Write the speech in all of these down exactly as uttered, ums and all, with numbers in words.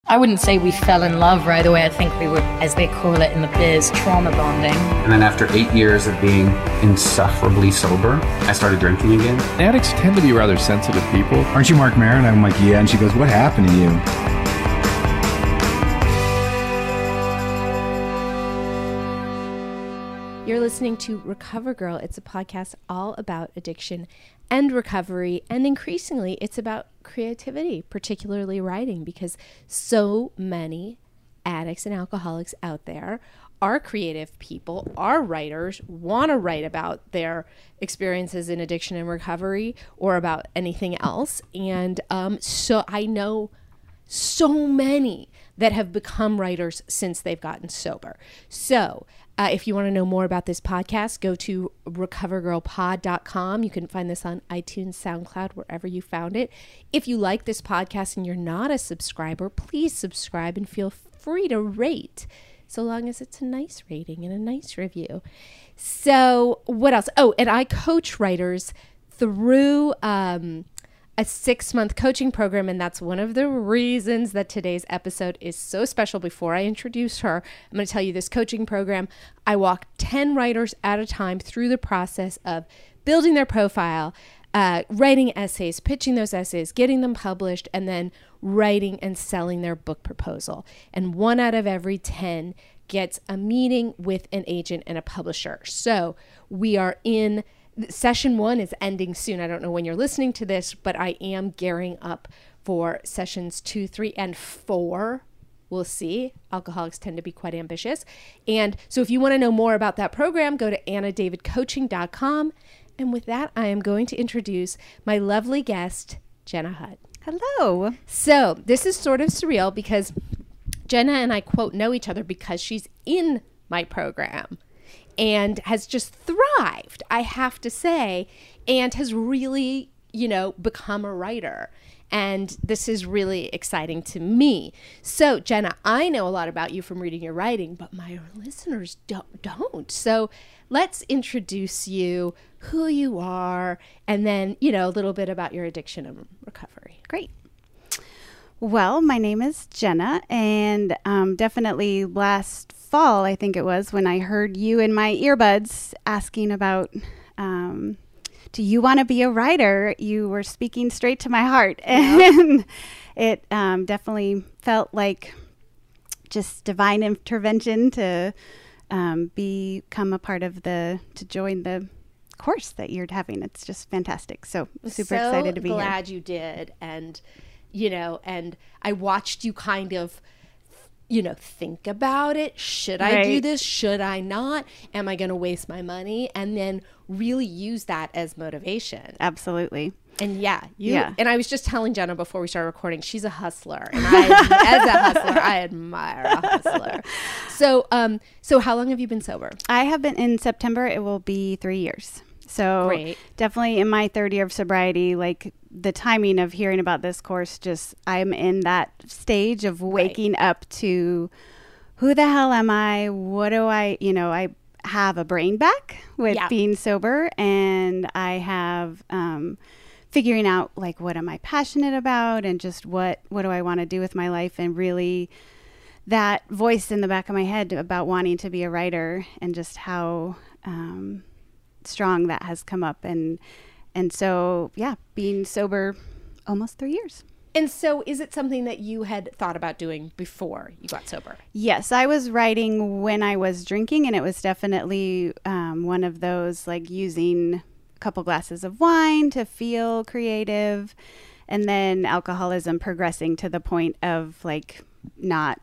I wouldn't say we fell in love right away. I think we were, as they call it in the biz, trauma bonding. And then after eight years of being insufferably sober, I started drinking again. Addicts tend to be rather sensitive people. Aren't you Mark Maron? I'm like, yeah. And she goes, what happened to you? You're listening to Recover Girl. It's a podcast all about addiction and recovery, and increasingly it's about creativity, particularly writing, because so many addicts and alcoholics out there are creative people, are writers, want to write about their experiences in addiction and recovery or about anything else. And um, so I know so many that have become writers since they've gotten sober. So uh, if you want to know more about this podcast, go to recover girl pod dot com. You can find this on iTunes, SoundCloud, wherever you found it. If you like this podcast and you're not a subscriber, please subscribe and feel free to rate, so long as it's a nice rating and a nice review. So what else? Oh, and I coach writers through um, a six-month coaching program, and that's one of the reasons that today's episode is so special. Before I introduce her, I'm going to tell you this coaching program. I walk ten writers at a time through the process of building their profile, uh, writing essays, pitching those essays, getting them published, and then writing and selling their book proposal. And one out of every ten gets a meeting with an agent and a publisher. So we are in Session one is ending soon. I don't know when you're listening to this, but I am gearing up for sessions two, three, and four. We'll see. Alcoholics tend to be quite ambitious. And so if you want to know more about that program, go to anna david coaching dot com. And with that, I am going to introduce my lovely guest, Jenna Hutt. Hello. So this is sort of surreal because Jenna and I, quote, know each other because she's in my program and has just thrived, I have to say, and has really, you know, become a writer. And this is really exciting to me. So, Jenna, I know a lot about you from reading your writing, but my listeners don't. don't. So let's introduce you, who you are, and then, you know, a little bit about your addiction and recovery. Great. Well, my name is Jenna, and um, definitely last fall, I think it was, when I heard you in my earbuds asking about, um, do you want to be a writer? You were speaking straight to my heart. And it um, definitely felt like just divine intervention to um, become a part of the, to join the course that you're having. It's just fantastic. So super so excited to be here. So glad you did. And, you know, and I watched you kind of, you know, think about it. Should I Right. do this? Should I not? Am I going to waste my money? And then really use that as motivation. Absolutely. And yeah, you, Yeah. and I was just telling Jenna before we started recording, she's a hustler. And I, as a hustler, I admire a hustler. So, um, so how long have you been sober? I have been in September. It will be three years. So Great. Definitely in my third year of sobriety, like the timing of hearing about this course, just I'm in that stage of waking right. up to who the hell am I? What do I, you know, I have a brain back with yeah. being sober, and I have um, figuring out like what am I passionate about and just what, what do I want to do with my life, and really that voice in the back of my head about wanting to be a writer and just how um, strong that has come up. And and so yeah being sober almost three years. And so is it something that you had thought about doing before you got sober? Yes, I was writing when I was drinking, and it was definitely um, one of those like using a couple glasses of wine to feel creative, and then alcoholism progressing to the point of like not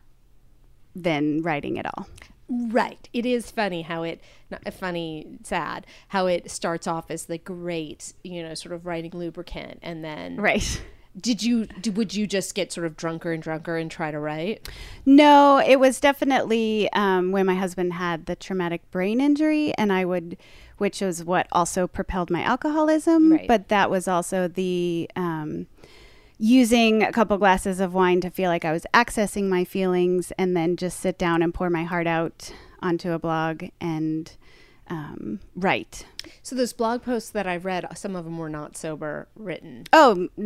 then writing at all. Right. It is funny how it, not funny, sad, how it starts off as the great, you know, sort of writing lubricant. And then, right. Did you, did, would you just get sort of drunker and drunker and try to write? No, it was definitely um, when my husband had the traumatic brain injury, and I would, which was what also propelled my alcoholism. Right. But that was also the, um, using a couple glasses of wine to feel like I was accessing my feelings, and then just sit down and pour my heart out onto a blog and um, write. So those blog posts that I've read, some of them were not sober written. Oh, like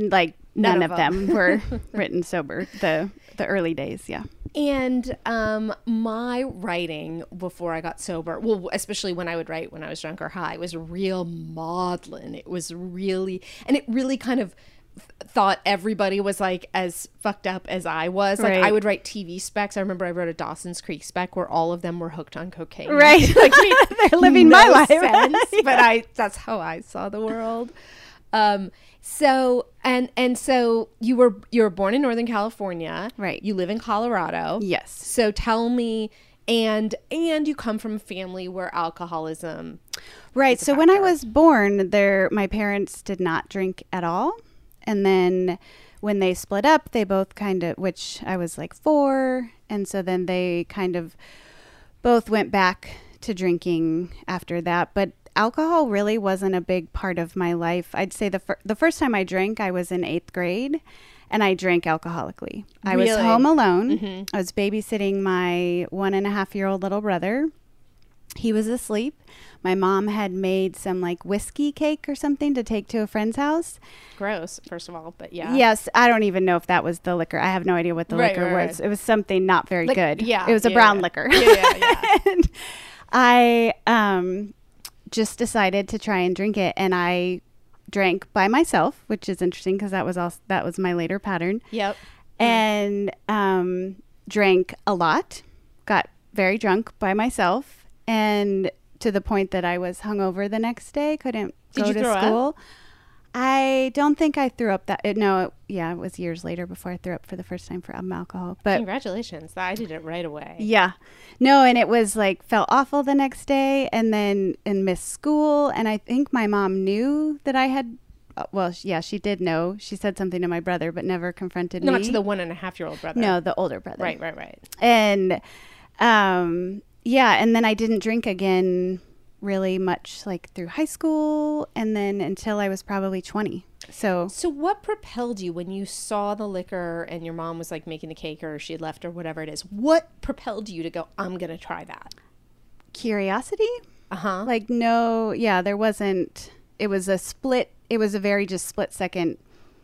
none, None of of them were written sober. The the early days, yeah. And um, my writing before I got sober, well, especially when I would write when I was drunk or high, was real maudlin. It was really, and it really kind of thought everybody was like as fucked up as I was. Like Right. I would write T V specs. I remember I wrote a Dawson's Creek spec where all of them were hooked on cocaine. Right. Like made They're living my no life. sense, but I that's how I saw the world. Um, so and and so you were you were born in Northern California. Right. You live in Colorado. Yes. So tell me, and and you come from a family where alcoholism. Right. is a So when I factor. was born, there my parents did not drink at all. And then when they split up, they both kind of, which I was like four. And so then they kind of both went back to drinking after that. But alcohol really wasn't a big part of my life. I'd say the, fir- the first time I drank, I was in eighth grade. And I drank alcoholically. I was Really? home alone. Mm-hmm. I was babysitting my one and a half year old little brother. He was asleep. My mom had made some like whiskey cake or something to take to a friend's house. Gross, first of all, but yeah. Yes, I don't even know if that was the liquor. I have no idea what the Right, liquor right, was. right. It was something not very Like, good. yeah, It was a yeah, brown yeah. liquor. Yeah, yeah, yeah. And I um, just decided to try and drink it, and I drank by myself, which is interesting because that was also that was my later pattern. Yep. And um, drank a lot, got very drunk by myself, and to the point that I was hungover the next day, couldn't Did go you to throw up? school. I don't think I threw up that. It, no, it, yeah, it was years later before I threw up for the first time for um, alcohol. But Congratulations. I did it right away. yeah, no, and it was like felt awful the next day, and then and missed school. And I think my mom knew that I had. Uh, well, sh- yeah, she did know. She said something to my brother, but never confronted me. Not to the one and a half year old brother. no, the older brother. Right, right, right. And um, yeah, and then I didn't drink again really much like through high school, and then until I was probably twenty. So So what propelled you when you saw the liquor and your mom was like making the cake or she had left or whatever it is? What propelled you to go, I'm going to try that? curiosity, Uh-huh. like no, yeah, there wasn't. It was a split. It was a very just split second.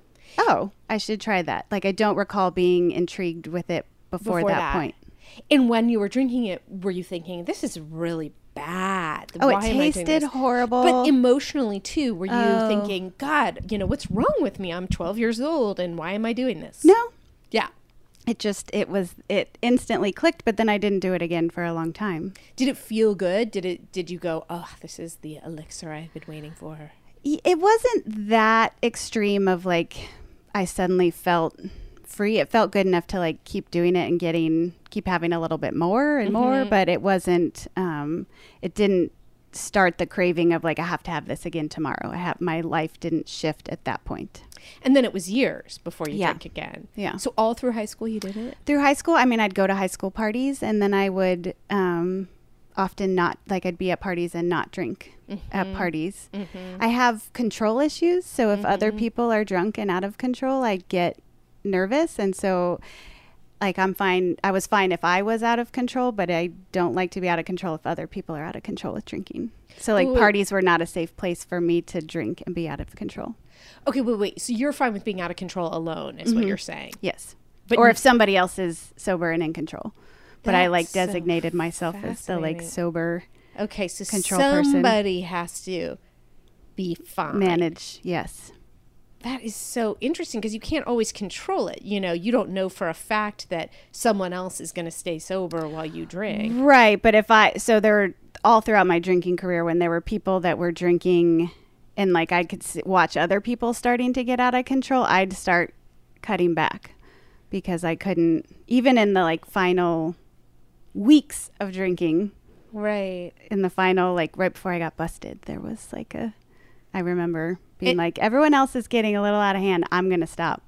Oh, I should try that. Like I don't recall being intrigued with it before, Before that, that. point. And when you were drinking it, were you thinking, this is really bad? Oh, Why it am I doing tasted this?" horrible. But emotionally too, were you Oh. thinking, God, you know, what's wrong with me? I'm twelve years old and why am I doing this? no, Yeah. it just it was it instantly clicked. But then I didn't do it again for a long time. Did it feel good? Did it? Did you go, oh, this is the elixir I've been waiting for? Y- It wasn't that extreme of like I suddenly felt free. It felt good enough to like keep doing it and getting keep having a little bit more and more, but it wasn't um it didn't start the craving of like I have to have this again tomorrow. I have my life didn't shift at that point. And then it was years before you Yeah. drank again. Yeah. So all through high school you did it? Through high school, I mean I'd go to high school parties and then I would um often not like I'd be at parties and not drink at parties. I have control issues, so if other people are drunk and out of control, I get nervous, and so like I'm fine. I was fine if I was out of control, but I don't like to be out of control if other people are out of control with drinking. So like Ooh. parties were not a safe place for me to drink and be out of control. Okay, wait, wait. So you're fine with being out of control alone is what you're saying? Yes. But or n- if somebody else is sober and in control. But I like That's so designated myself as the like fascinating. sober Okay, so Control person. somebody has to be fine. manage. Yes. That is so interesting because you can't always control it. You know, you don't know for a fact that someone else is going to stay sober while you drink. Right, but if I so there were all throughout my drinking career when there were people that were drinking and like I could s- watch other people starting to get out of control, I'd start cutting back because I couldn't even in the like final weeks of drinking, Right. in the final like right before I got busted, there was like a I remember being It- like everyone else is getting a little out of hand, I'm going to stop.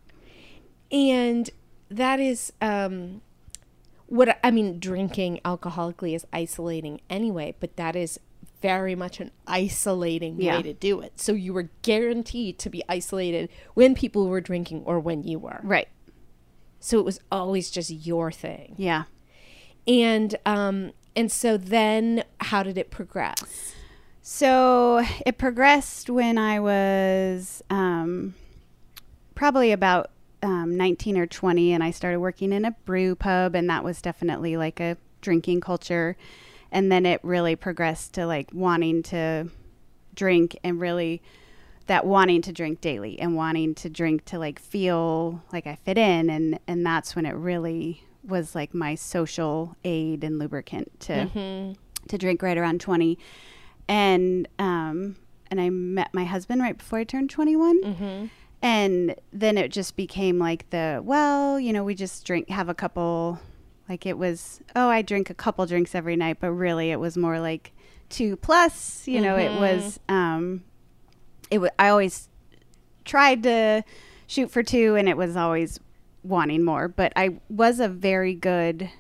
And that is um, what I mean, drinking alcoholically is isolating anyway, but that is very much an isolating Yeah. way to do it. So you were guaranteed to be isolated when people were drinking or when you were. Right. So it was always just your thing. Yeah. And um, and so then how did it progress? So it progressed when I was um, probably about um, nineteen or twenty, and I started working in a brew pub, and that was definitely like a drinking culture. And then it really progressed to like wanting to drink, and really that wanting to drink daily and wanting to drink to like feel like I fit in. And, and that's when it really was like my social aid and lubricant to, mm-hmm. to drink right around twenty. And, um, and I met my husband right before I turned twenty-one. Mm-hmm. And then it just became like the, well, you know, we just drink, have a couple, like it was, oh, I drink a couple drinks every night, but really it was more like two plus, you know, mm-hmm. it was, um, it was, I always tried to shoot for two, and it was always wanting more, but I was a very good,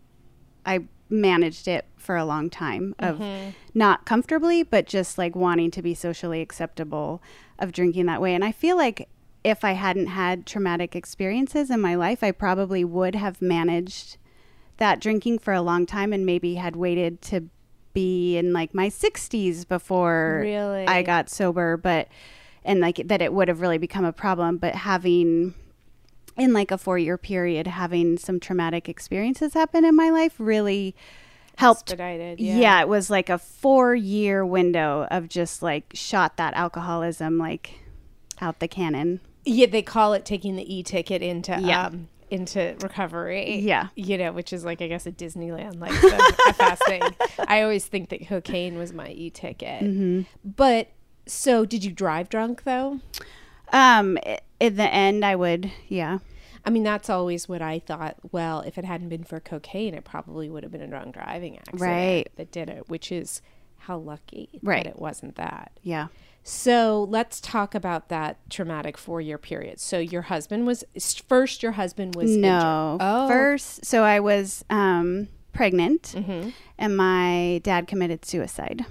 I managed it for a long time of mm-hmm. not comfortably, but just like wanting to be socially acceptable of drinking that way. And I feel like if I hadn't had traumatic experiences in my life, I probably would have managed that drinking for a long time, and maybe had waited to be in like my sixties before really? I got sober, but and like that it would have really become a problem. But having in like a four year period, having some traumatic experiences happen in my life really helped. Expedited, yeah. yeah. It was like a four year window of just like shot that alcoholism like out the cannon. Yeah, they call it taking the e-ticket into yeah. um into recovery. Yeah. You know, which is like, I guess, a Disneyland, like the, a fast thing. I always think that cocaine was my e-ticket. Mm-hmm. But so did you drive drunk though? Um, in the end I would, yeah. I mean, that's always what I thought. Well, if it hadn't been for cocaine, it probably would have been a drunk driving accident right. that did it, which is how lucky right. that it wasn't that. Yeah. So let's talk about that traumatic four-year period. So your husband was, first your husband was No. Oh. First, so I was um, pregnant, mm-hmm. and my dad committed suicide.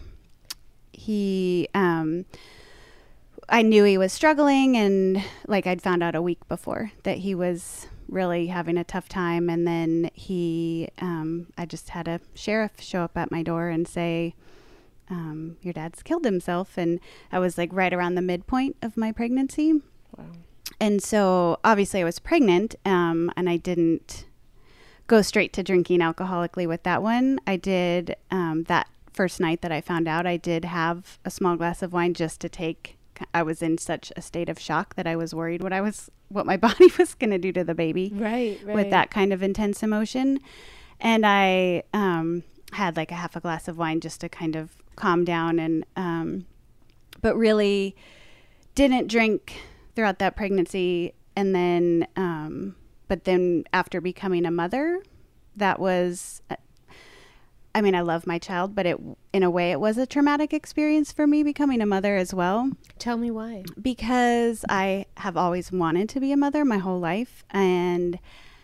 He, um, I knew he was struggling, and like I'd found out a week before that he was really having a tough time. And then he, um, I just had a sheriff show up at my door and say, Um, your dad's killed himself. And I was like right around the midpoint of my pregnancy. Wow. And so obviously I was pregnant, um, and I didn't go straight to drinking alcoholically with that one. I did, um, that first night that I found out, I did have a small glass of wine just to take. I was in such a state of shock that I was worried what I was, what my body was going to do to the baby. Right, right. With that kind of intense emotion. And I, um, had like a half a glass of wine just to kind of calm down, and um but really didn't drink throughout that pregnancy. And then um but then after becoming a mother, that was uh, I mean, I love my child, but it in a way it was a traumatic experience for me becoming a mother as well. Tell me why. Because I have always wanted to be a mother my whole life, and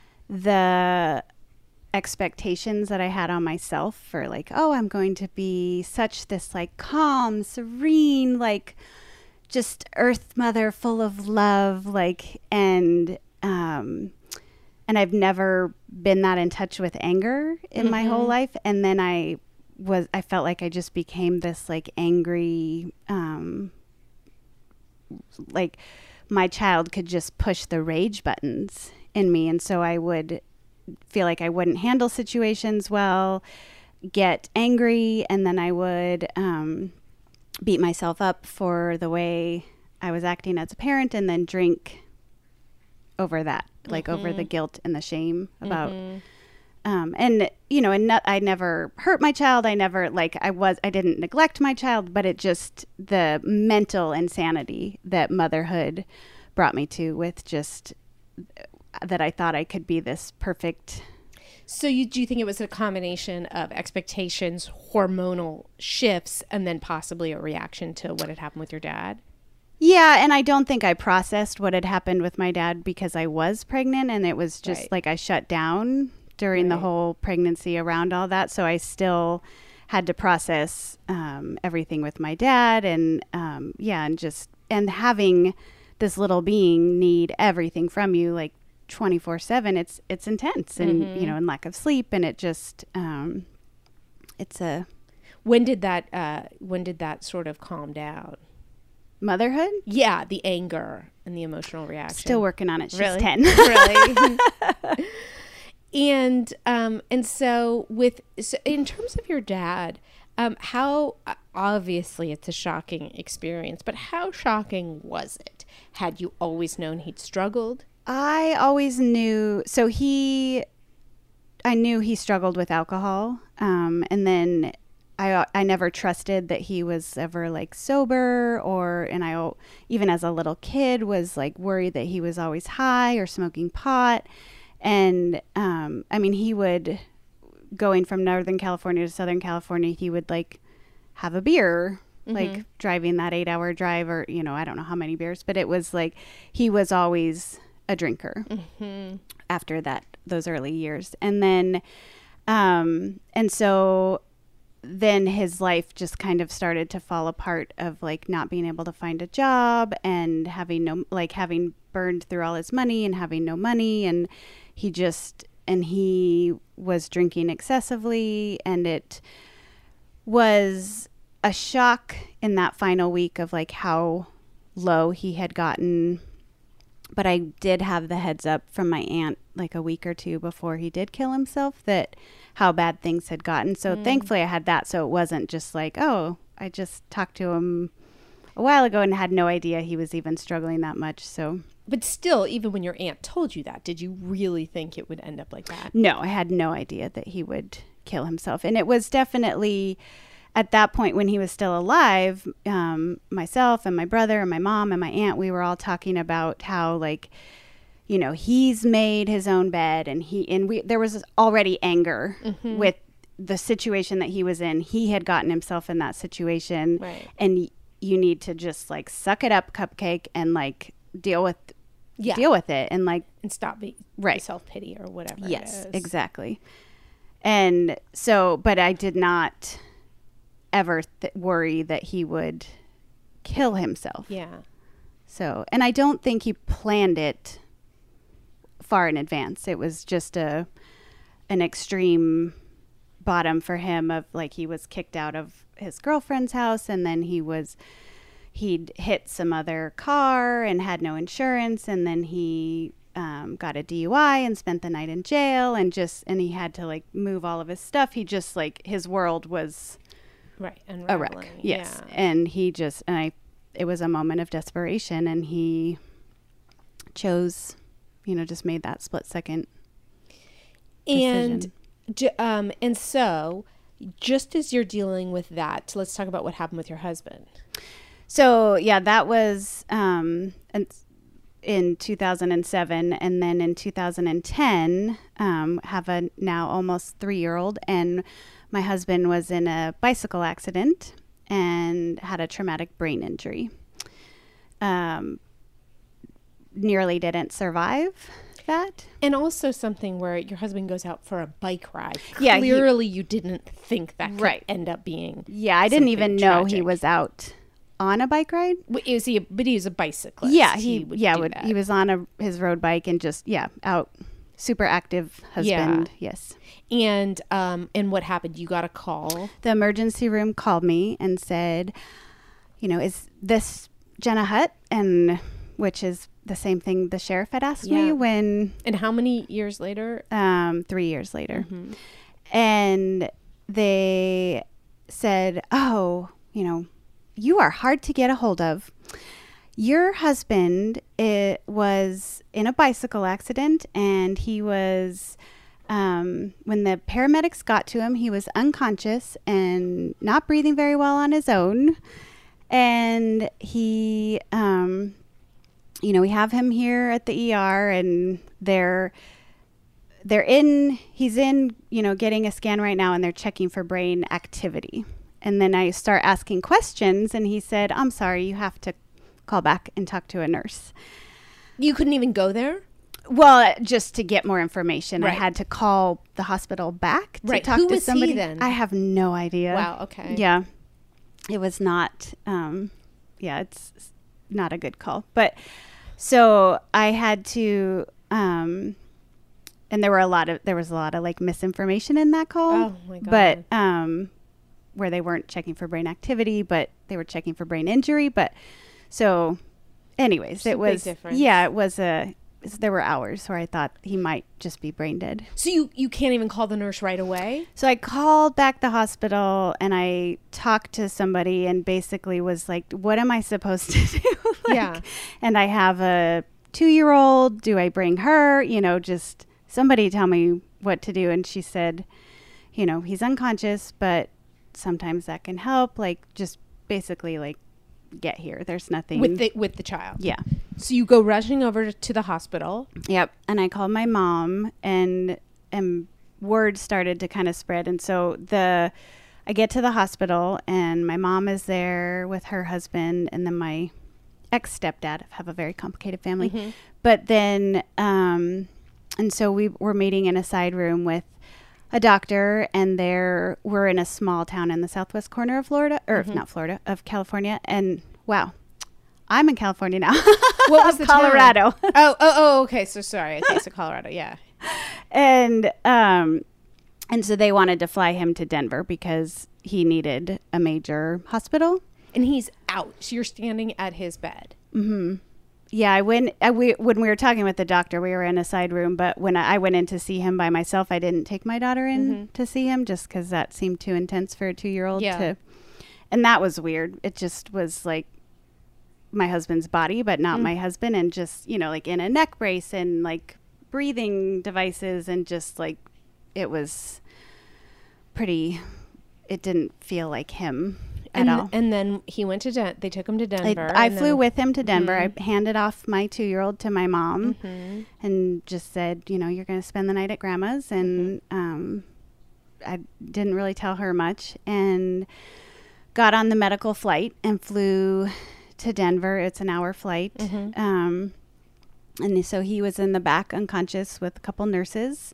the expectations that I had on myself for like, oh, I'm going to be such this like calm, serene, like just earth mother full of love, like, and um and I've never been that in touch with anger in mm-hmm. my whole life. And then I was I felt like I just became this like angry, um like my child could just push the rage buttons in me, and so I would feel like I wouldn't handle situations well, get angry, and then I would um, beat myself up for the way I was acting as a parent, and then drink over that, like mm-hmm. over the guilt and the shame about, mm-hmm. um, and you know, and not, I never hurt my child. I never like I was I didn't neglect my child, but it just the mental insanity that motherhood brought me to, with just that I thought I could be this perfect. So you do you think it was a combination of expectations, hormonal shifts, and then possibly a reaction to what had happened with your dad? Yeah, and I don't think I processed what had happened with my dad because I was pregnant, and it was just right. like I shut down during right. the whole pregnancy around all that. So I still had to process um, everything with my dad, and um, yeah, and just and having this little being need everything from you, like twenty-four seven, it's it's intense, and mm-hmm. you know, and lack of sleep, and it just um it's a when did that uh when did that sort of calm down? Motherhood? Yeah, the anger and the emotional reaction? Still working on it. She's Really? ten. Really? And um, and so with so in terms of your dad, um, how obviously it's a shocking experience, but how shocking was it? Had you always known he'd struggled? I always knew. So he, I knew he struggled with alcohol, um, and then I I never trusted that he was ever like sober, or and I even as a little kid was like worried that he was always high or smoking pot. And, um, I mean, he would, going from Northern California to Southern California, he would like have a beer, mm-hmm. like driving that eight hour drive, or, you know, I don't know how many beers, but it was like, he was always a drinker mm-hmm. after that, those early years. And then, um, and so then his life just kind of started to fall apart of like not being able to find a job and having no, like having burned through all his money and having no money. And he just, and he was drinking excessively, and it was a shock in that final week of like how low he had gotten. But I did have the heads up from my aunt like a week or two before he did kill himself that how bad things had gotten. So mm. thankfully I had that. So it wasn't just like, oh, I just talked to him a while ago and had no idea he was even struggling that much. So, but still, even when your aunt told you that, did you really think it would end up like that? No, I had no idea that he would kill himself. And it was definitely at that point when he was still alive, um, myself and my brother and my mom and my aunt, we were all talking about how like, you know, he's made his own bed, and he, and we, there was already anger mm-hmm. with the situation that he was in. He had gotten himself in that situation, right. and you need to just like suck it up, Cupcake, and like deal with, yeah. deal with it, and like, and stop being right. self-pity or whatever. Yes, it is. Exactly. And so, but I did not ever th- worry that he would kill himself. Yeah. So, and I don't think he planned it far in advance. It was just a an extreme bottom for him of like he was kicked out of his girlfriend's house, and then he was he'd hit some other car and had no insurance, and then he um, got a D U I and spent the night in jail, and just and he had to like move all of his stuff. He just like his world was right and a wreck. Yes, yeah. And he just and I it was a moment of desperation, and he chose, you know, just made that split second decision. And um and so just as you're dealing with that, let's talk about what happened with your husband. So yeah, that was um in two thousand seven, and then in two thousand ten, um, have a now almost three-year-old, and my husband was in a bicycle accident and had a traumatic brain injury. Um, nearly didn't survive that. And also something where your husband goes out for a bike ride. Yeah, clearly he, you didn't think that could right. end up being Yeah, I didn't even know tragic. He was out on a bike ride. Is he? A, but he was a bicyclist. Yeah, he, he would yeah do would, that. he was on a his road bike and just yeah out, super active husband. Yeah. Yes. And um and what happened? You got a call. The emergency room called me and said, you know, is this Jenna Hutt? And which is the same thing the sheriff had asked yeah. me when. And how many years later? Um, three years later, mm-hmm. and they said, oh, you know, you are hard to get a hold of. Your husband it was in a bicycle accident, and he was, um, when the paramedics got to him, he was unconscious and not breathing very well on his own. And he, um, you know, we have him here at the E R, and they're, they're in, he's in, you know, getting a scan right now, and they're checking for brain activity. And then I start asking questions, and he said, I'm sorry, you have to call back and talk to a nurse. You couldn't even go there? Well, just to get more information, right. I had to call the hospital back to right. talk Who to was somebody. He then? I have no idea. Wow, okay. Yeah. It was not, um, yeah, it's not a good call. But so I had to, um, and there were a lot of, there was a lot of like misinformation in that call. Oh my God. But, um, where they weren't checking for brain activity, but they were checking for brain injury. But so anyways, It's a it big was, difference. yeah, it was a, there were hours where I thought he might just be brain dead. So you, you can't even call the nurse right away? So I called back the hospital and I talked to somebody and basically was like, what am I supposed to do? Like, Yeah. And I have a two-year-old. Do I bring her? You know, just somebody tell me what to do. And she said, you know, he's unconscious, but sometimes that can help. Like, just basically like, get here. There's nothing. With the, with the child? Yeah. So you go rushing over to the hospital. Yep. And I called my mom and and word started to kind of spread. And so the I get to the hospital and my mom is there with her husband and then my ex-stepdad. I have a very complicated family. Mm-hmm. But then um and so we were meeting in a side room with a doctor, and there we're in a small town in the southwest corner of Florida, or Mm-hmm. not Florida, of California. And wow, I'm in California now. What was the town? Colorado. Oh, oh, oh, okay. So sorry. Okay, so Colorado, yeah. and um and so they wanted to fly him to Denver because he needed a major hospital. And he's out. So you're standing at his bed. Yeah, I went I, we, when we were talking with the doctor, we were in a side room, but when I, I went in to see him by myself, I didn't take my daughter in Mm-hmm. to see him just because that seemed too intense for a two-year-old Yeah. to, and that was weird. It just was like my husband's body, but not Mm. my husband, and just, you know, like in a neck brace and like breathing devices, and just like it was pretty, it didn't feel like him at And, all. and then he went to Den- they took him to I, Denver. I and flew then- with him to Denver. Mhm. I handed off my two-year-old to my mom Mhm. and just said, you know, you're going to spend the night at grandma's. And um, I didn't really tell her much, and got on the medical flight and flew to Denver. It's an hour flight. Mhm. Um, and so he was in the back unconscious with a couple nurses.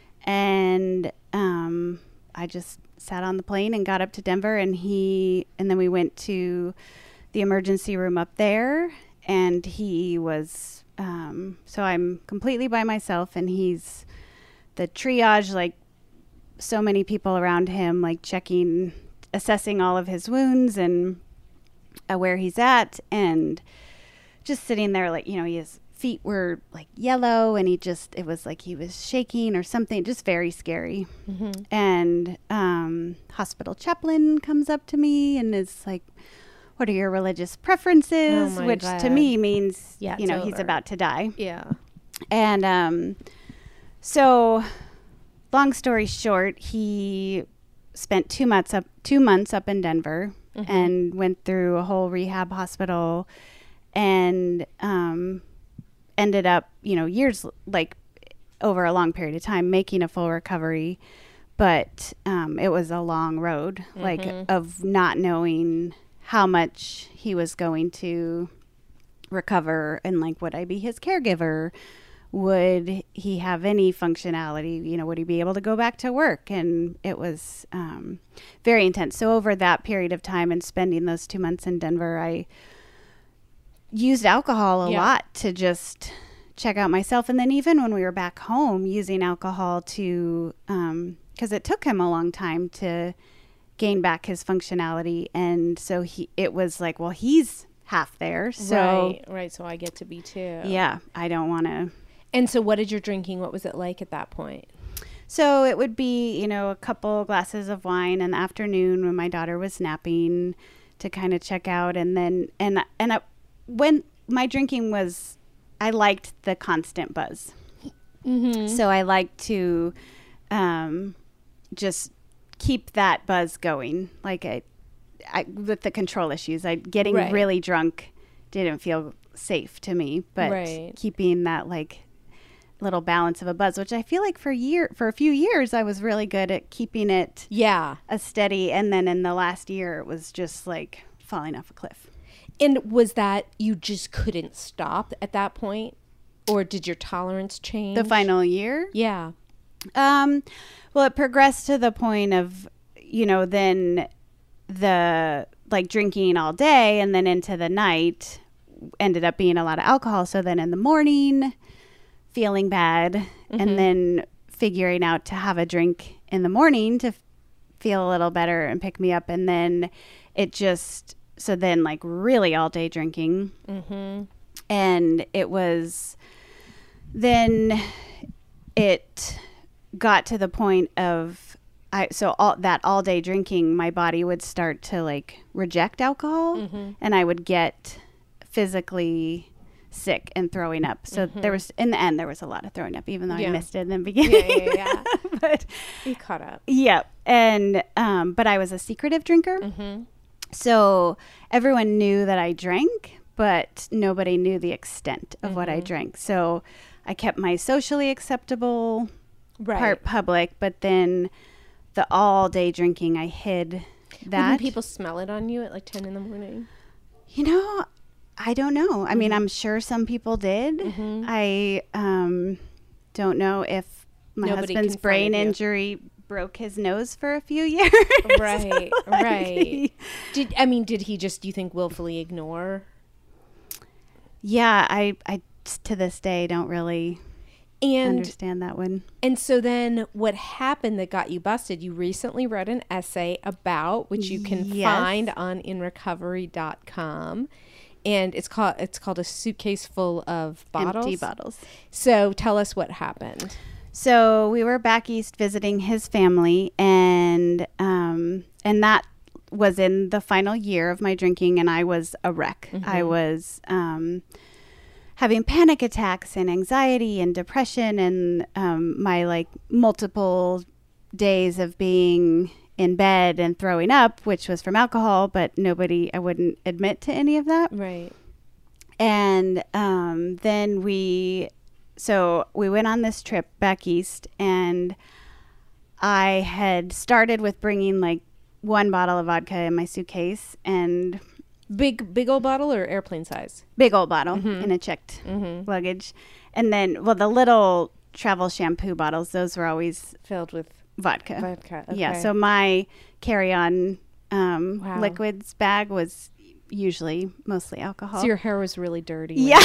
And um, I just sat on the plane and got up to Denver, and he, and then we went to the emergency room up there, and he was, um, so I'm completely by myself, and he's the triage, like so many people around him, like checking, assessing all of his wounds and uh, where he's at, and just sitting there, like, you know, his feet were like yellow, and he just, it was like he was shaking or something, just very scary. Mhm. And um, hospital chaplain comes up to me and is like, what are your religious preferences? Oh my Which to God. me means, Yeah, you know, it's he's over. about to die. Yeah. And um, so, long story short, he spent two months up two months up in Denver Mm-hmm. and went through a whole rehab hospital, and um, ended up, you know, years, like over a long period of time, making a full recovery. But um, it was a long road, like Mm-hmm. of not knowing how much he was going to recover, and like, would I be his caregiver? Would he have any functionality? You know, would he be able to go back to work? And it was um, very intense. So over that period of time and spending those two months in Denver, I used alcohol a Yeah. lot to just check out myself. And then even when we were back home, using alcohol to, um, because it took him a long time to gain back his functionality. And so he, it was like, well, he's half there. So right, right. So I get to be too. yeah, I don't want to. And so what did your drinking, what was it like at that point? So it would be, you know, a couple glasses of wine in the afternoon when my daughter was napping to kind of check out. And then, and, and I, when my drinking was, I liked the constant buzz. Mm-hmm. So I liked to um, just keep that buzz going. Like I, I, with the control issues, I getting Right. really drunk didn't feel safe to me, but Right. keeping that like little balance of a buzz, which I feel like for year for a few years I was really good at keeping it Yeah. a steady, and then in the last year it was just like falling off a cliff. And was that you just couldn't stop at that point? Or did your tolerance change? The final year, Yeah. um, well, it progressed to the point of, you know, then the like drinking all day and then into the night ended up being a lot of alcohol. So then in the morning, feeling bad, Mm-hmm. and then figuring out to have a drink in the morning to f- feel a little better and pick me up. And then it just, so then like really all day drinking. Mm-hmm. And it was, then it got to the point of, I, so all that all day drinking, my body would start to like reject alcohol, mm-hmm. and I would get physically sick and throwing up. So mm-hmm. there was, in the end, there was a lot of throwing up, even though yeah. I missed it in the beginning. Yeah, yeah, yeah. But you caught up. Yeah. And, um, but I was a secretive drinker. Mm-hmm. So everyone knew that I drank, but nobody knew the extent of mm-hmm. what I drank. So I kept my socially acceptable right. part public, but then the all day drinking, I hid that. Wouldn't people smell it on you at like ten in the morning? You know, I don't know. I mm-hmm. mean, I'm sure some people did. Mm-hmm. I um, don't know if my Nobody husband's brain injury broke his nose for a few years. Right, so, like, right. Did I mean, did he just, do you think, willfully ignore? Yeah, I, I to this day don't really and, understand that one. And so then what happened that got you busted? You recently wrote an essay about, which you can yes. find on in recovery dot com. And it's called it's called A Suitcase Full of Bottles. Empty bottles. So tell us what happened. So we were back east visiting his family, and um, and that was in the final year of my drinking, and I was a wreck. Mm-hmm. I was um, having panic attacks and anxiety and depression, and um, my like multiple days of being in bed and throwing up, which was from alcohol, but nobody, I wouldn't admit to any of that. Right. And um, then we, so we went on this trip back east, and I had started with bringing like one bottle of vodka in my suitcase, and big, big old bottle or airplane size? Big old bottle mm-hmm. in a checked mm-hmm. luggage. And then, well, the little travel shampoo bottles, those were always filled with vodka. Vodka. Okay. Yeah. So my carry-on um, wow. liquids bag was usually mostly alcohol. So your hair was really dirty. Yeah.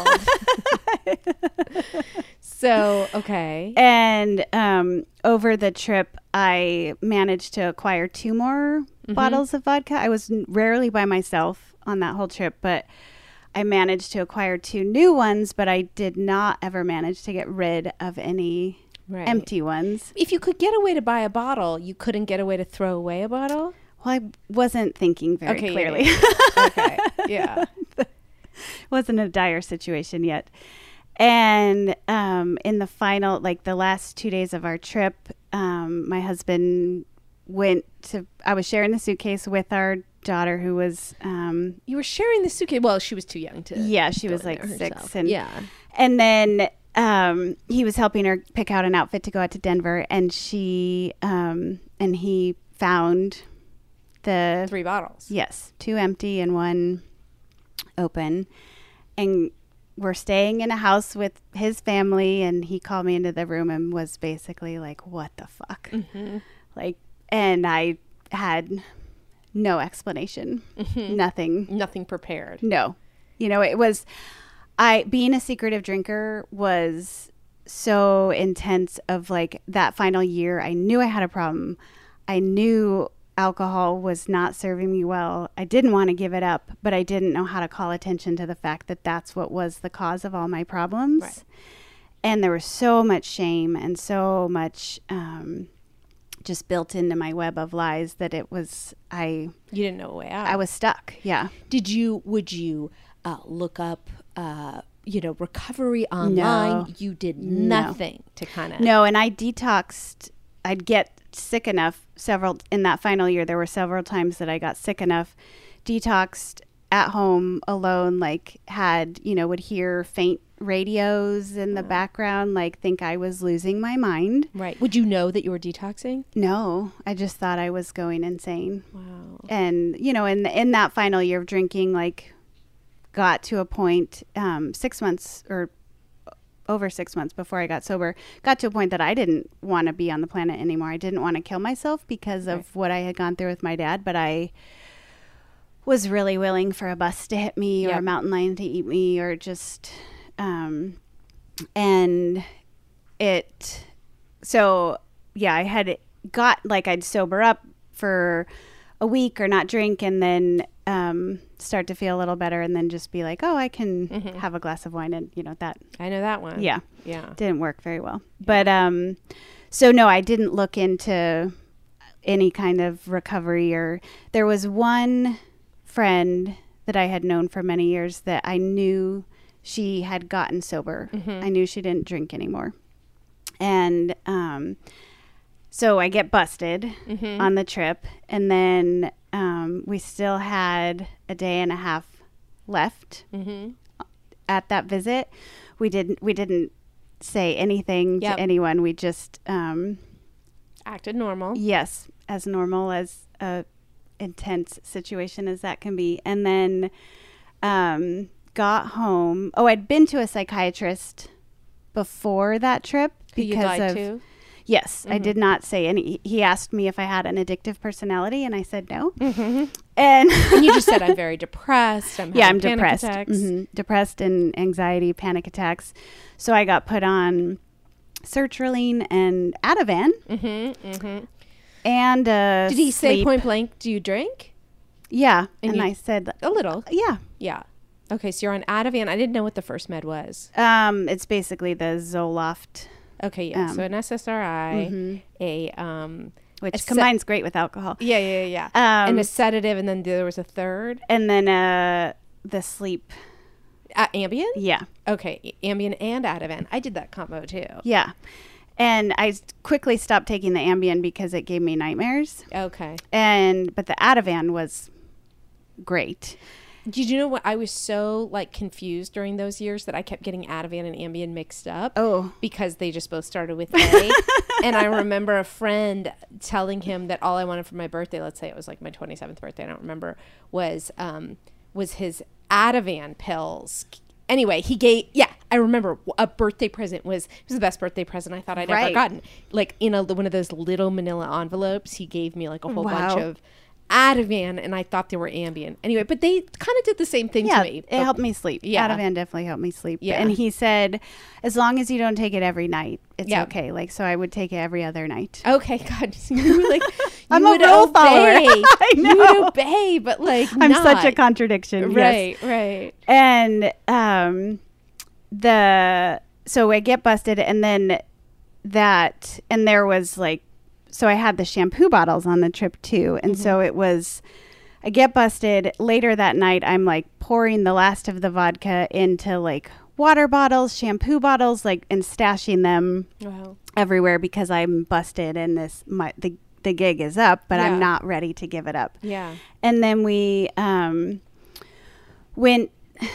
So, okay. And um, over the trip, I managed to acquire two more mm-hmm. bottles of vodka. I was rarely by myself on that whole trip, but I managed to acquire two new ones, but I did not ever manage to get rid of any right. empty ones. If you could get away to buy a bottle, you couldn't get away to throw away a bottle? Well, I wasn't thinking very okay, clearly. Yeah, yeah. Okay, yeah. Wasn't a dire situation yet. And um, in the final, like the last two days of our trip, um, my husband went to, I was sharing the suitcase with our daughter who was... Um, you were sharing the suitcase? Well, she was too young to... Yeah, she was like six. And, yeah. And then um, he was helping her pick out an outfit to go out to Denver, and she, um, and he found the... Three bottles. Yes, two empty and one open. And we're staying in a house with his family, and he called me into the room and was basically like, what the fuck? Mm-hmm. Like, and I had no explanation, mm-hmm. nothing. Nothing prepared. No. You know, it was, I, being a secretive drinker was so intense of like that final year. I knew I had a problem. I knew alcohol was not serving me well. I didn't want to give it up, but I didn't know how to call attention to the fact that that's what was the cause of all my problems. Right. And there was so much shame and so much um, just built into my web of lies that it was, I... You didn't know a way out. I was stuck, yeah. Did you, would you uh, look up, uh, you know, recovery online? No. Mm. You did nothing no. to kind of... No, and I detoxed. I'd get sick enough several in that final year. There were several times that I got sick enough, detoxed at home alone, like had, you know, would hear faint radios in the background, like think I was losing my mind. Right. Would you know that you were detoxing? No, I just thought I was going insane. Wow. And, you know, in, in that final year of drinking, like got to a point, um, six months or over six months before I got sober, got to a point that I didn't want to be on the planet anymore. I didn't want to kill myself because of right. what I had gone through with my dad, but I was really willing for a bus to hit me yep. or a mountain lion to eat me or just, um, and it, so yeah, I had got, like I'd sober up for a week or not drink and then um, start to feel a little better and then just be like, oh, I can Mm-hmm. have a glass of wine. And, you know, that, I know that one. yeah, Yeah. didn't work very well. But um, so, no, I didn't look into any kind of recovery. Or there was one friend that I had known for many years that I knew she had gotten sober. Mm-hmm. I knew she didn't drink anymore. And um, so I get busted Mm-hmm. on the trip. And then um, we still had a day and a half left Mm-hmm. at that visit. We didn't, we didn't say anything Yep. to anyone. We just, um, Acted normal. yes, as normal as a intense situation as that can be. And then um, got home. Oh, I'd been to a psychiatrist before that trip Who you because lied of to. yes, I did not say any. He asked me if I had an addictive personality, and I said no. Mm-hmm. And And you just said, I'm very depressed. I'm yeah, I'm having panic depressed, attacks. Mhm. depressed and anxiety, panic attacks. So I got put on sertraline and Ativan, Mm-hmm. Mm-hmm. and uh, Did he say sleep. point blank, do you drink? Yeah, And and, you- I said, A little. yeah. Yeah. Okay, so you're on Ativan. I didn't know what the first med was. Um, it's basically the Zoloft, Okay, yeah. so Um, an S S R I, mhm, a um, which a se- combines great with alcohol. yeah, yeah, yeah, Um, and a sedative, and then there was a third, and then uh, the sleep. uh, Ambien. Yeah, Okay, Ambien and Ativan. I did that combo too. yeah. And I s- quickly stopped taking the Ambien because it gave me nightmares. Okay. And but the Ativan was great. Did you know what? I was so like confused during those years that I kept getting Ativan and Ambien mixed up. Oh. Because they just both started with A. And I remember a friend telling him that all I wanted for my birthday, let's say it was like my twenty-seventh birthday, I don't remember, was um, was his Ativan pills. Anyway, he gave, yeah, I remember a birthday present was, it was the best birthday present I thought I'd ever Right. gotten. Like in a, one of those little manila envelopes, he gave me like a whole bunch Wow. of Ativan, and I thought they were Ambien. Anyway, but they kind of did the same thing Yeah, to me. it But- helped me sleep. Yeah. Ativan definitely helped me sleep. Yeah. And he said, as long as you don't take it every night, it's Yeah. okay. Like, so I would take it every other night. Okay, God, you were like, you I'm a would rule obey. follower. I You would know. obey, but like, I'm such a not. contradiction. Yes. Right, right. And um, the so I get busted, and then that, and there was like, so I had the shampoo bottles on the trip too, and so it was. I get busted later that night. I'm like pouring the last of the vodka into like water bottles, shampoo bottles, like, and stashing them Wow. everywhere because I'm busted and this my the the gig is up, but Yeah. I'm not ready to give it up. Yeah. And then we um went.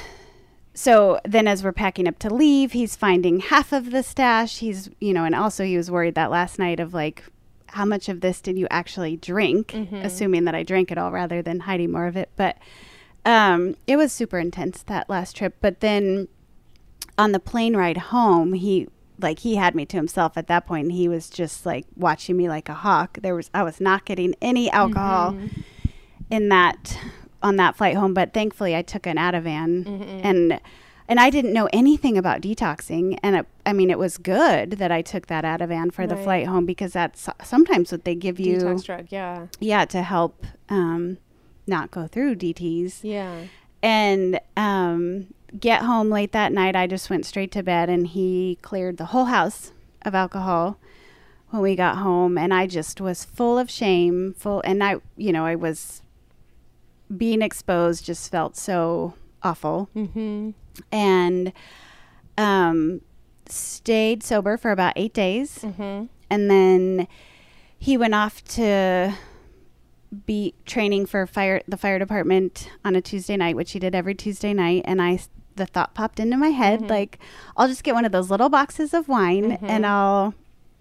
So then as we're packing up to leave, he's finding half of the stash. He's, you know, and also he was worried that last night of like, how much of this did you actually drink? Mm-hmm. Assuming that I drank it all rather than hiding more of it. But um, it was super intense that last trip. But then on the plane ride home, he like he had me to himself at that point, and he was just like watching me like a hawk. There was I was not getting any alcohol Mm-hmm. in that on that flight home, but thankfully I took an Ativan, Mm-hmm. and and I didn't know anything about detoxing, and it, I mean it was good that I took that Ativan for the Right. flight home, because that's sometimes what they give you, Detox drug. Yeah. yeah, to help um, not go through D Ts. Yeah. And um, get home late that night, I just went straight to bed, and he cleared the whole house of alcohol when we got home, and I just was full of shame, full, and I, you know, I was being exposed, just felt so awful, Mm-hmm. and um, stayed sober for about eight days, Mm-hmm. and then he went off to be training for fire the fire department on a Tuesday night, which he did every Tuesday night. And I the thought popped into my head, Mm-hmm. like, I'll just get one of those little boxes of wine, Mhm. and I'll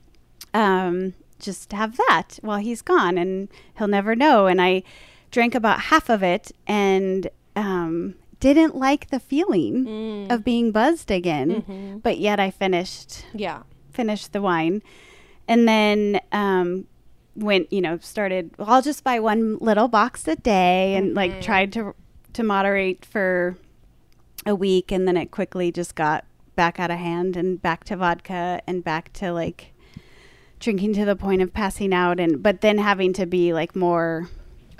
um just have that while he's gone, and he'll never know. And I drank about half of it, and um didn't like the feeling Mm. of being buzzed again, Mhm. but yet I finished Yeah. finished the wine, and then um went, you know, started, well, I'll just buy one little box a day, and like Mhm. tried to to moderate for a week, and then it quickly just got back out of hand, and back to vodka, and back to like drinking to the point of passing out, and but then having to be like more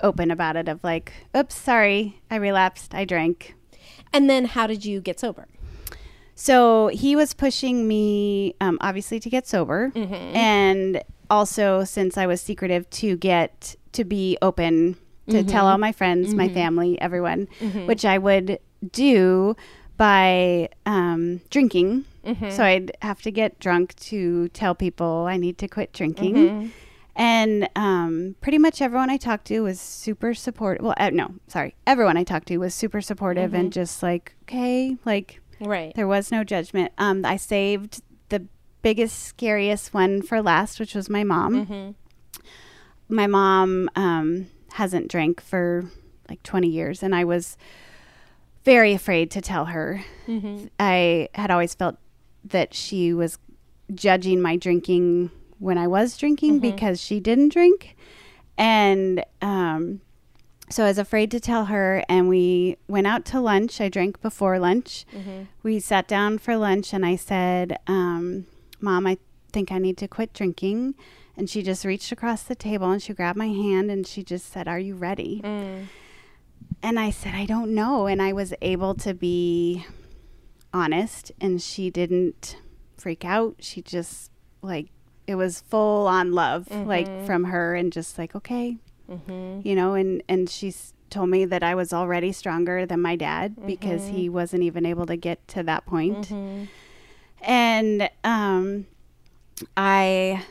open about it of like, oops, sorry, I relapsed, I drank. And then how did you get sober? So he was pushing me, um, obviously, to get sober. Mm-hmm. And also, since I was secretive, to get to be open, to mm-hmm. tell all my friends, mm-hmm. my family, everyone, mm-hmm. which I would do by um, drinking. Mm-hmm. So I'd have to get drunk to tell people I need to quit drinking. Mm-hmm. And um, pretty much everyone I talked to was super supportive. Well, uh, no, sorry. Everyone I talked to was super supportive mm-hmm. and just like, okay, like, right. There was no judgment. Um, I saved the biggest, scariest one for last, which was my mom. Mm-hmm. My mom um, hasn't drank for like twenty years, and I was very afraid to tell her. Mm-hmm. I had always felt that she was judging my drinking when I was drinking mm-hmm. because she didn't drink. And um so I was afraid to tell her, and we went out to lunch. I drank before lunch. Mm-hmm. We sat down for lunch, and I said, um, Mom, I think I need to quit drinking. And she just reached across the table, and she grabbed my hand, and she just said, are you ready? Mm. And I said, I don't know. And I was able to be honest, and she didn't freak out. She just, like, it was full on love, mm-hmm. like, from her, and just like, okay. Mm-hmm. You know, and, and she told me that I was already stronger than my dad mm-hmm. because he wasn't even able to get to that point. Mm-hmm. And um, I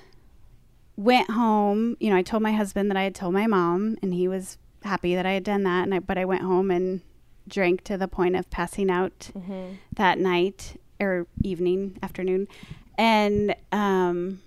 went home. You know, I told my husband that I had told my mom, and he was happy that I had done that. And I, but I went home and drank to the point of passing out mm-hmm. that night or evening, afternoon. And um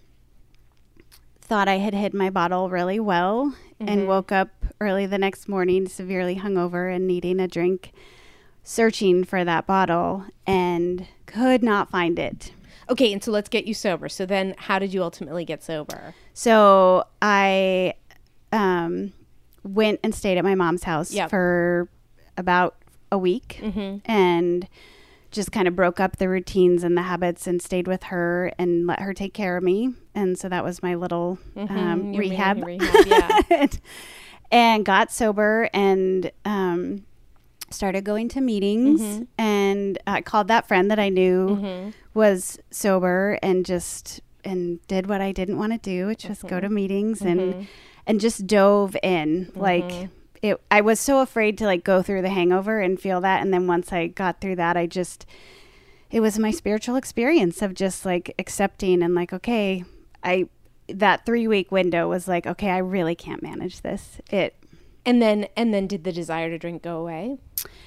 thought I had hid my bottle really well mm-hmm. and woke up early the next morning severely hungover and needing a drink, searching for that bottle, and could not find it. Okay, and so let's get you sober. So then how did you ultimately get sober? So I um, went and stayed at my mom's house yep. for about a week mm-hmm. and just kind of broke up the routines and the habits and stayed with her and let her take care of me. And so that was my little mm-hmm. um, rehab. rehab yeah. and, and got sober and um, started going to meetings. Mm-hmm. And I called that friend that I knew mm-hmm. was sober and just and did what I didn't want to do, which was mm-hmm. go to meetings mm-hmm. and and just dove in mm-hmm. like. It, I was so afraid to like go through the hangover and feel that. And then once I got through that, I just, it was my spiritual experience of just like accepting and like, okay, I, that three week window was like, okay, I really can't manage this. It, and then, and then did the desire to drink go away?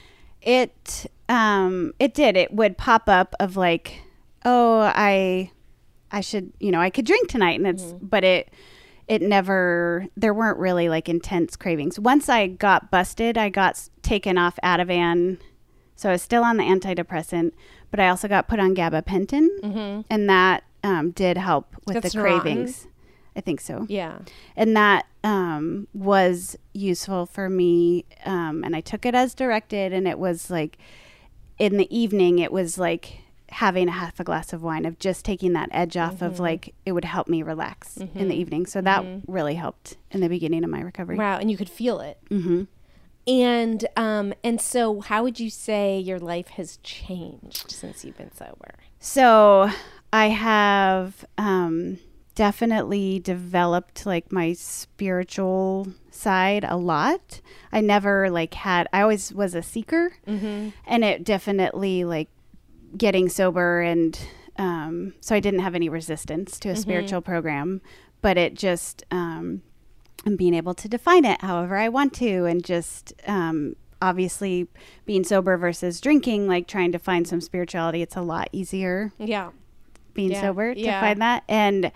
It, um, it did. It would pop up of like, oh, I, I should, you know, I could drink tonight. And it's, mm-hmm. but it, It never, there weren't really like intense cravings. Once I got busted, I got s- taken off Ativan. So I was still on the antidepressant, but I also got put on gabapentin. Mm-hmm. And that um, did help with That's the cravings. Rotten. I think so. Yeah. And that um, was useful for me. Um, and I took it as directed. And it was like, in the evening, it was like, having a half a glass of wine, of just taking that edge off mm-hmm. of like, it would help me relax mm-hmm. in the evening. So that mm-hmm. really helped in the beginning of my recovery. Wow. And you could feel it. Mm-hmm. And, um, and so how would you say your life has changed since you've been sober? So I have, um, definitely developed like my spiritual side a lot. I never like had, I always was a seeker mm-hmm. and it definitely like, getting sober and um so I didn't have any resistance to a mm-hmm. spiritual program, but it just um and being able to define it however I want to, and just um obviously being sober versus drinking, like trying to find some spirituality, it's a lot easier yeah being yeah. sober to yeah. find that. And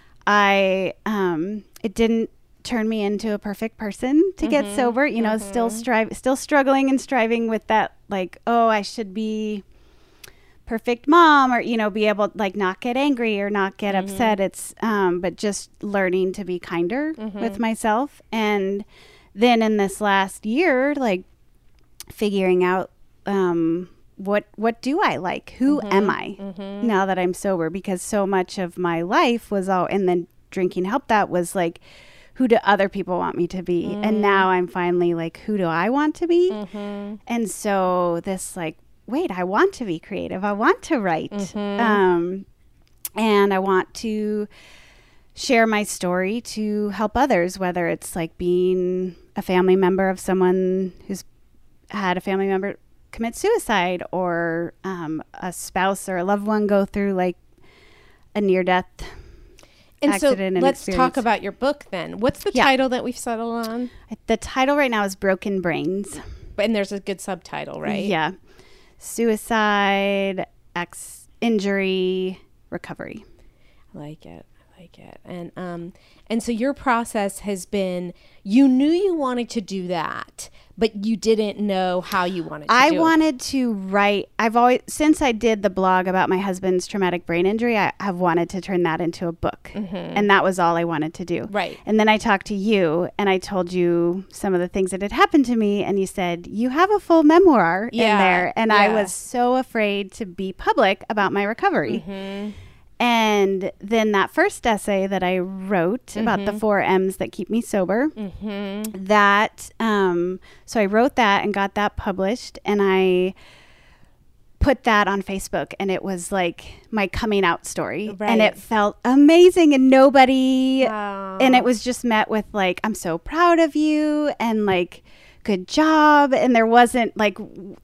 I um it didn't turn me into a perfect person to mm-hmm. get sober, you know, mm-hmm. still strive still struggling and striving with that, like, oh, I should be perfect mom, or, you know, be able to like not get angry or not get mm-hmm. upset. It's um but just learning to be kinder mm-hmm. with myself. And then in this last year, like figuring out um what what do I like, who mm-hmm. am I mm-hmm. now that I'm sober, because so much of my life was all, and then drinking helped, that was like who do other people want me to be? Mm. And now I'm finally like, who do I want to be? Mm-hmm. And so this like, wait, I want to be creative. I want to write. Mm-hmm. Um, and I want to share my story to help others, whether it's like being a family member of someone who's had a family member commit suicide, or um, a spouse or a loved one go through like a near-death and accident. So and let's experience. talk about your book then. What's the yeah. title that we've settled on? The title right now is Broken Brains. And there's a good subtitle, right? Yeah. Suicide, ex injury, recovery. I like it. I like it. And um, and so your process has been, you knew you wanted to do that, but you didn't know how you wanted to I do wanted it. to write. I've always, since I did the blog about my husband's traumatic brain injury, I have wanted to turn that into a book. Mm-hmm. And that was all I wanted to do. Right. And then I talked to you and I told you some of the things that had happened to me. And you said, you have a full memoir yeah. in there. And yeah. I was so afraid to be public about my recovery. Mm-hmm. And then that first essay that I wrote mm-hmm. about the four M's that keep me sober, mm-hmm. that, um, so I wrote that and got that published, and I put that on Facebook, and it was like my coming out story. Right. And it felt amazing, and nobody, wow. and it was just met with like, I'm so proud of you, and like, good job. And there wasn't like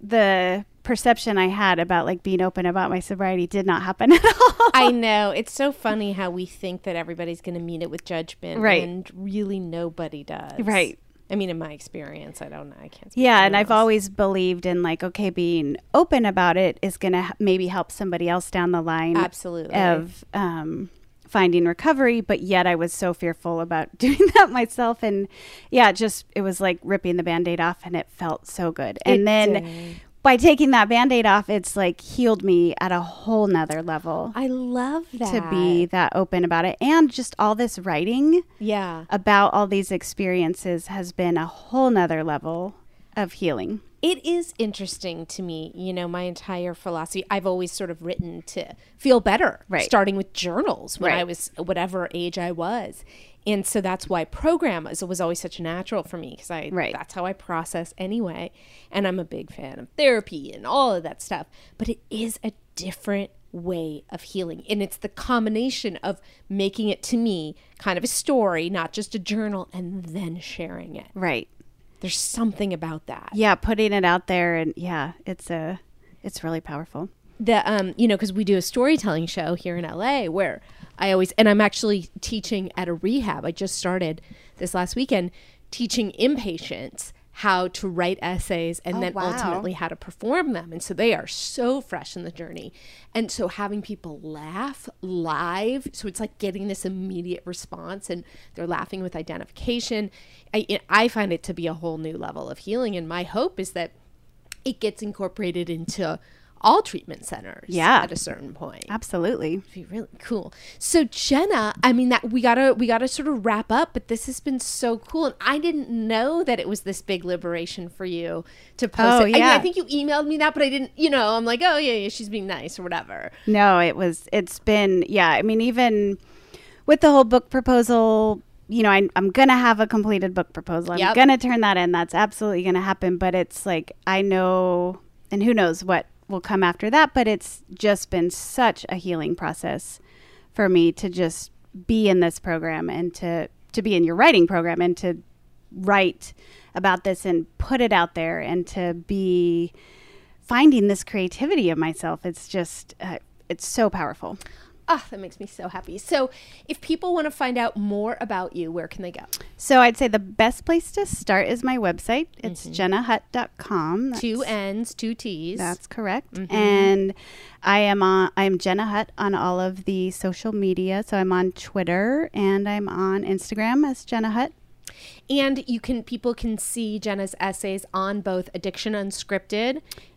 the perception I had about like being open about my sobriety did not happen at all. I know. It's so funny how we think that everybody's going to meet it with judgment, right. and really nobody does. Right. I mean, in my experience, I don't know. I can't speak Yeah, and else. I've always believed in like, okay, being open about it is going to ha- maybe help somebody else down the line. Absolutely. Of um, finding recovery, but yet I was so fearful about doing that myself. And yeah, just, it was like ripping the Band-Aid off, and it felt so good. And it then did. By taking that Band-Aid off, it's like healed me at a whole nother level. I love that. To be that open about it. And just all this writing yeah. about all these experiences has been a whole nother level of healing. It is interesting to me, you know, my entire philosophy. I've always sort of written to feel better, right. starting with journals when right. I was whatever age I was. And so that's why program was, was always such natural for me, because I right. that's how I process anyway. And I'm a big fan of therapy and all of that stuff. But it is a different way of healing. And it's the combination of making it, to me, kind of a story, not just a journal, and then sharing it. Right. There's something about that. Yeah, putting it out there, and yeah, it's a, it's really powerful. The um, you know, because we do a storytelling show here in L A where I always, and I'm actually teaching at a rehab. I just started this last weekend teaching inpatients how to write essays and oh, then wow. ultimately how to perform them. And so they are so fresh in the journey. And so having people laugh live, so it's like getting this immediate response, and they're laughing with identification. I, I find it to be a whole new level of healing. And my hope is that it gets incorporated into all treatment centers yeah. at a certain point. Absolutely. It'd be really cool. So Jenna, I mean, that we gotta we gotta sort of wrap up, but this has been so cool, and I didn't know that it was this big liberation for you to post oh, it. Yeah. I mean, I think you emailed me that, but I didn't, you know, I'm like, oh yeah, yeah, she's being nice or whatever. No, it was, it's been, yeah. I mean, even with the whole book proposal, you know, I, I'm going to have a completed book proposal. I'm Yep. going to turn that in. That's absolutely going to happen. But it's like, I know, and who knows what will come after that, but it's just been such a healing process for me to just be in this program, and to, to be in your writing program, and to write about this and put it out there, and to be finding this creativity of myself. It's just, uh, it's so powerful. Oh, that makes me so happy. So if people want to find out more about you, where can they go? So I'd say the best place to start is my website. It's mm-hmm. jenna hutt dot com. That's, two N's, two T's. That's correct. Mm-hmm. And I am on I am Jenna Hutt on all of the social media. So I'm on Twitter, and I'm on Instagram as Jenna Hutt. And you can people can see Jenna's essays on both Addiction Unscripted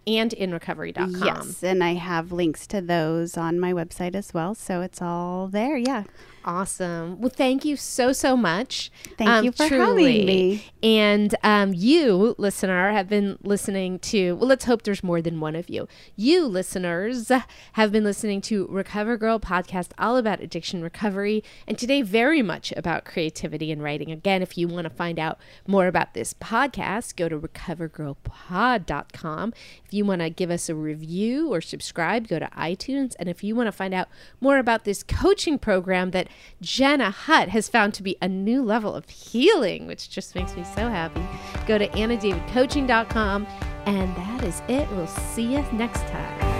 and in recovery dot com. Yes, and I have links to those on my website as well, so it's all there. Yeah. Awesome. Well, thank you so, so much. Thank um, you for truly. having me. And um, you, listener, have been listening to, well, let's hope there's more than one of you. You, listeners, have been listening to Recover Girl podcast, all about addiction recovery, and today very much about creativity and writing. Again, if you want to find out more about this podcast, go to recover girl pod dot com. If you want to give us a review or subscribe, go to iTunes. And if you want to find out more about this coaching program that Jenna Hutt has found to be a new level of healing, which just makes me so happy, go to anna david coaching dot com. And that is it. We'll see you next time.